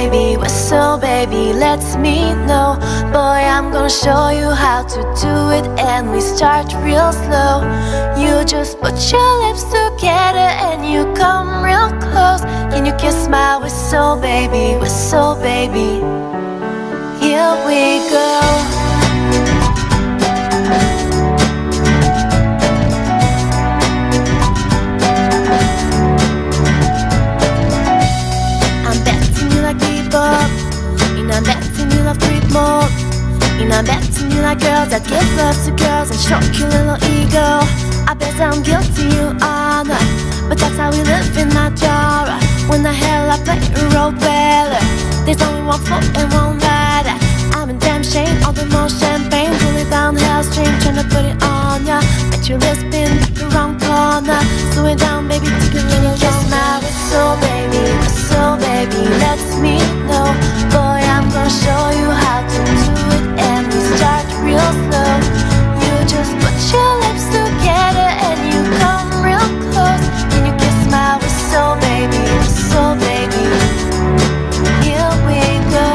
baby, whistle baby, let's meet. No, boy, I'm gonna show you how to do it, and we start real slow. You just put your lips together and you come real close. Can you kiss my whistle baby, whistle baby? Here we go. I'm betting you love creep more. And I'm betting you like girls that give love to girls and stroke your little ego. I bet I'm guilty, you are not, but that's how we live in my jar. When the hell I play a role better, there's only one foot and one rider. I'm in damn shame, all the more champagne, pull it down hell stream, trying to put it on ya. Bet your lips spin back around corner. Slow it down, baby, take it little kiss my whistle, baby, whistle, baby, let's meet. No, boy, I'm gonna show you how to do it, and we start real slow. You just put your lips together and you come real close. Can you kiss my whistle, baby, whistle, baby? Here we go.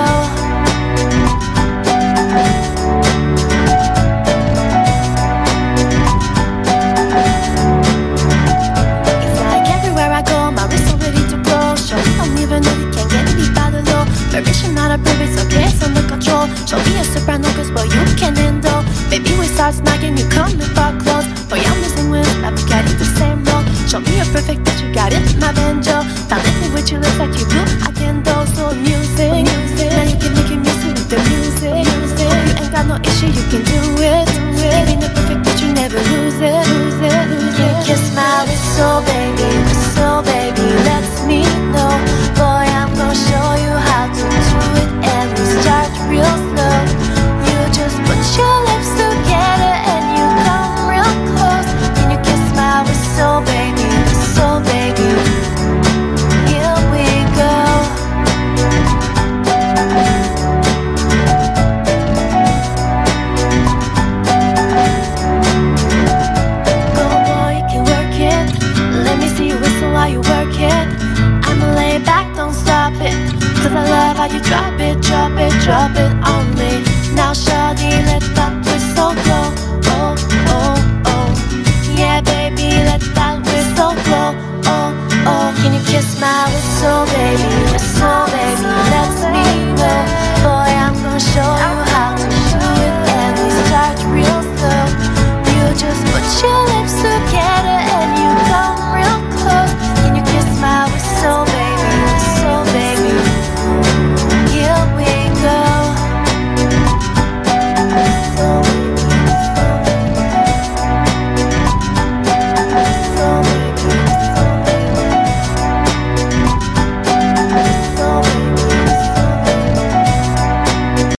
It's like everywhere I go, my wrist so ready to go. Show me don't even know you can't get any better low. Permission not approved, it's okay, it's under control. Show me a soprano, cause boy you can handle. Baby we start smacking, you come and back close. Boy I'm missing with, but we got it the same role. Show me a perfect pitch, you got it, my banjo. Found it with you, looks like you do, I can do. So music, now you can make it music with the music. Hope you ain't got no issue, you can do it. Giving the perfect pitch, you never lose it. You kiss my whistle, baby, whistle, baby, let's meet. No, boy I'm gonna show you how to do it, and we start real slow. You just put your lips together and you come real close. Can you kiss my whistle, baby, whistle, baby? Here we go. Go boy, you can work it. Let me see you whistle while you work it. I'ma lay back, don't stop it, cause I love how you drop it, drop it, drop it on me. Now shawty, let that whistle go. Oh, oh, oh. Yeah baby, let that whistle blow. Oh, oh. Can you kiss my whistle baby, whistle baby, let's meet.